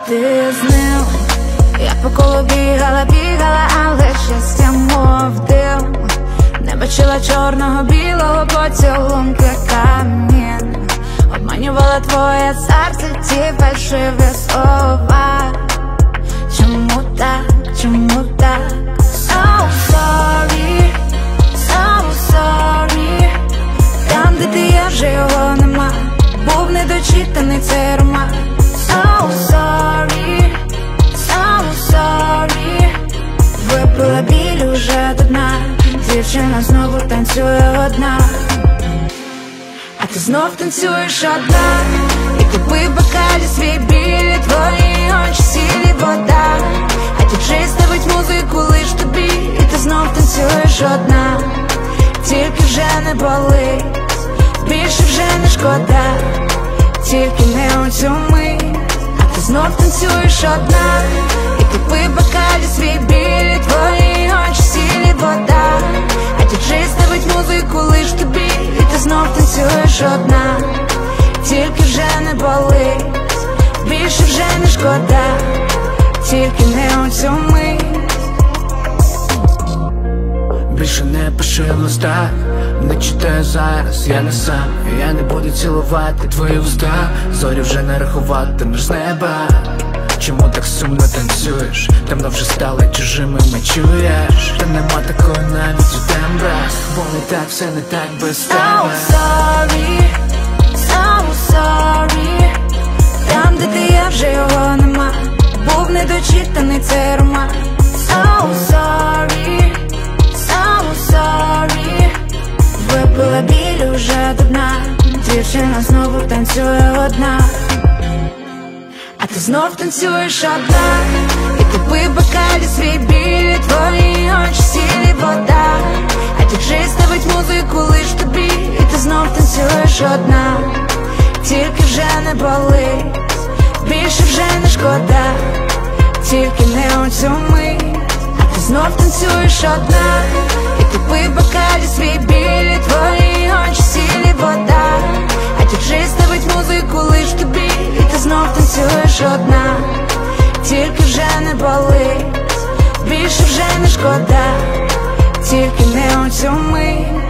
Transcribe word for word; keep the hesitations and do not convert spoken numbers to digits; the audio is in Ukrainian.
ти з ним. Я по колу бігала, бігала, але щастя мов дим. Не бачила чорного, білого поцілунки камінь. Обманювала твоє серце, ті фальшиві слова. Чому так, чому так? So sorry, so sorry. Там, де ти є, вже його нема. Був недочитаний цей роман. So sorry, so sorry. Випила біль уже до дна. Дівчина знову танцює одна. А ти знов танцюєш одна. І купи в бокалі свій біль, твої очі сілі вода. А діджей ставить музику лиш тобі, і ти знов танцюєш одна. Тільки вже не болить, більше вже не шкода. Тільки не у цю мить. А ти знов танцюєш одна. І купи в бокалі свій біль, твої очі сілі вода. А діджей ставить музику лиш тобі, і ти знов танцюєш одна. Тільки вже не болить, більше вже не шкода. Тільки не у цю мить. Більше не пиши в листах, не читаю зараз, я не сам. Я не буду цілувати твої уста. Зорі вже не рахуватимеш з неба. Чому так сумно танцюєш? Темно вже стали чужими, ми чуєш? Та нема такої навіть у тембра. Бо не так, все не так без тебе. So sorry, so sorry. Там, де ти є, вже його нема. Був недочитаний цей роман. So sorry, so sorry. Випила біль уже до дна. Дівчина знову танцює одна. А ти знов танцюєш одна. І купи в бокалі свій біль, твої очі сілі вода. А діджей ставить музику лиш тобі, і ти знов танцюєш одна. Тільки вже не болить, більше вже не шкода. Тільки не у цю мить. А ти знов танцюєш одна. І купи в бокалі свій біль, твої очі сілі вода. А діджей ставить музику лиш тобі, і ти знов танцюєш одна. Тільки вже не болить, більше вже не шкода. Тільки не у цю мить.